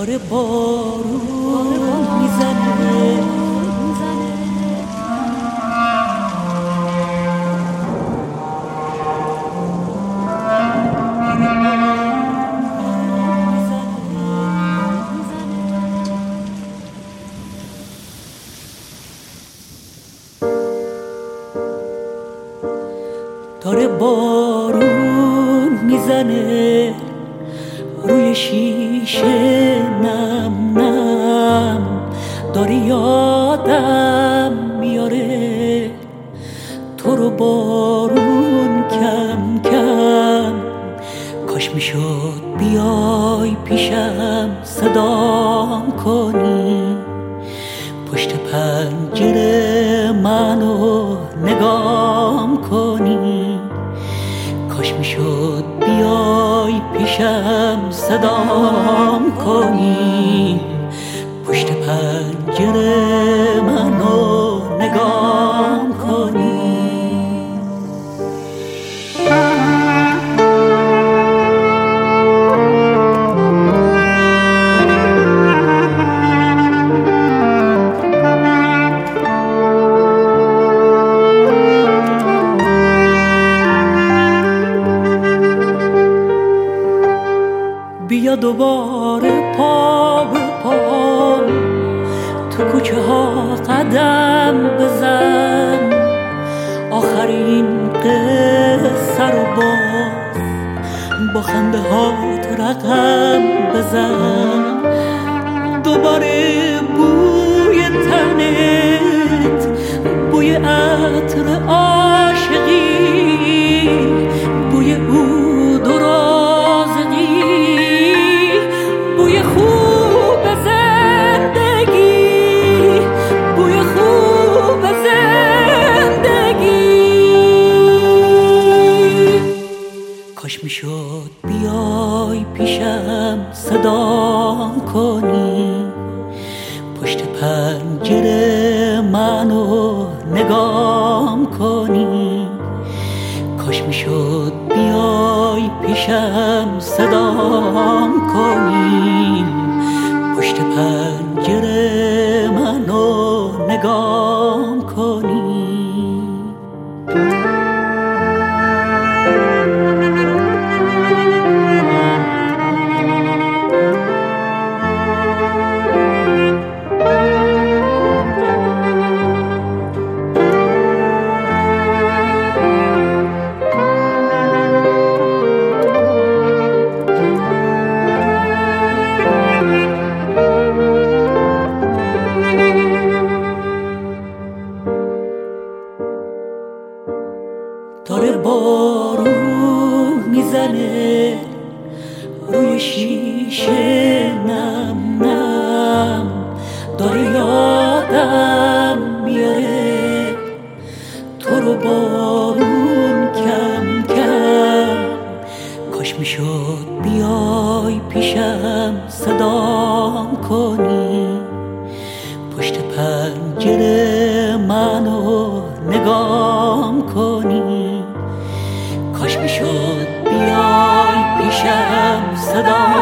داره بارون میزنه، داره بارون میزنه روی شیشه نم نم، داره یادم میاره تو رو بارون کم کم. کاش میشد بیای پیشم صدام کنی، پشت پنجره منو نگام کنی. کاش میشد بیای پیشم صدام کنی، پشت پنجره منو نگام کنی. بیا دوباره پا به پا تو کوچه ها قدم بزن، آخرین قصه رو با خنده هات رقم بزن. دوباره بوی تنت، بوی عطر عاشقی، بوی عود و رازقی، بوی خوب زندگی، بوی خوب زندگی. کاش میشد بیای پیشم صدام کنی، پشت پنجره منو نگام کنی. کاش میشد بیای پیشم صدام کنی، پشت پنجره منو نگام کنی. داره بارون میزنه روی شیشه نم نم، داره یادم میاره تو رو بارون کم کم. کاش میشد بیای پیشم صدام کنی، پشت پنجره منو نگام کنی. کاش میشد بیای پیشم صدام